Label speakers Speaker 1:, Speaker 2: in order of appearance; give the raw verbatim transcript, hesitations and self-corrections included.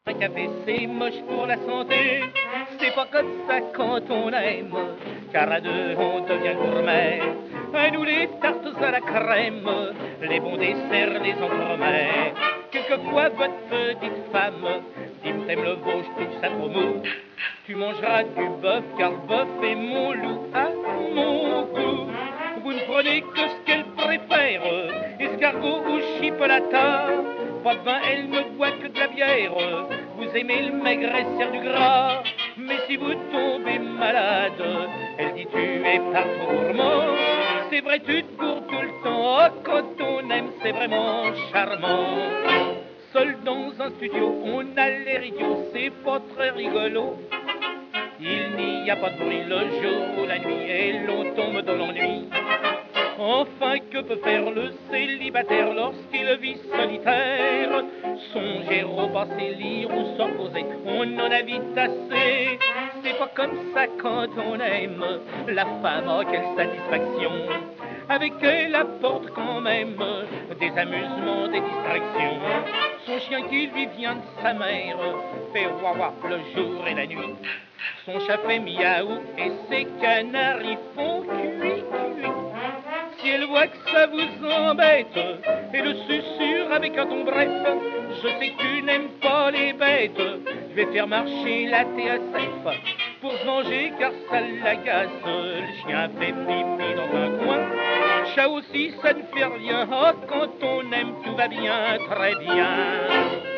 Speaker 1: Un café c'est moche pour la santé, c'est pas comme ça quand on aime, car à deux on devient gourmet. À nous les tartes à la crème, les bons desserts, les entremets. Quelquefois votre petite femme dit t'aimes le veau, je trouve ça trop mou. Tu mangeras du bœuf car le bœuf est mon loup à mon goût. Vous ne prenez que ce qu'elle préfère, escargot ou chipolata. Pas de vin, elle ne boit que de la bière. Vous aimez le maigre et sert du gras. Mais si vous tombez malade, elle dit tu es pas trop gourmand. C'est vrai, tu te bourres tout le temps. Oh, quand on aime, c'est vraiment charmant. Seul dans un studio, on a l'air idiot, c'est pas très rigolo. Il n'y a pas de bruit le jour ou la nuit et l'on tombe dans l'ennui. Enfin, que peut faire le célibataire lorsqu'il vit solitaire? Songer au passé, lire ou s'en poser, on en a vite assez. C'est pas comme ça quand on aime. La femme, oh quelle satisfaction! Avec elle apporte quand même des amusements, des distractions. Son chien qui lui vient de sa mère fait wawa le jour et la nuit. Son chat fait miaou et ses canaris font cuit, cuit. Si elle voit que ça vous embête, et le susurre avec un ton bref, je sais que tu n'aimes pas les bêtes, je vais faire marcher la T A S F pour se venger car ça l'agace. Le chien fait pipi dans un coin, chat aussi ça ne fait rien. Oh, quand on aime tout va bien, très bien.